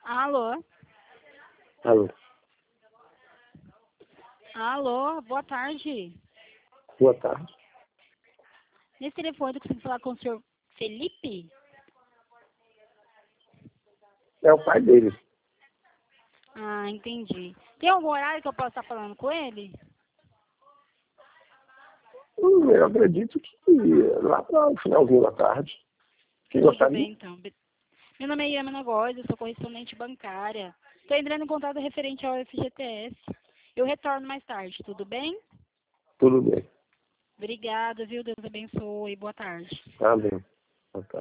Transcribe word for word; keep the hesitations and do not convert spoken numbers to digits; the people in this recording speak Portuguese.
Alô? Alô, Alô, boa tarde. boa tarde. Nesse telefone eu consigo falar com o senhor Felipe? É o pai dele. Ah, entendi. Tem algum horário que eu possa estar falando com ele? Hum, eu acredito que lá para o finalzinho da tarde. Quem Tudo gostaria? bem, então. Be- Meu nome é Yamana Góes, eu sou correspondente bancária. Estou entrando em contato referente ao F G T S. Eu retorno mais tarde, tudo bem? Tudo bem. Obrigada, viu? Deus abençoe. Boa tarde. Tá bem. Boa tarde.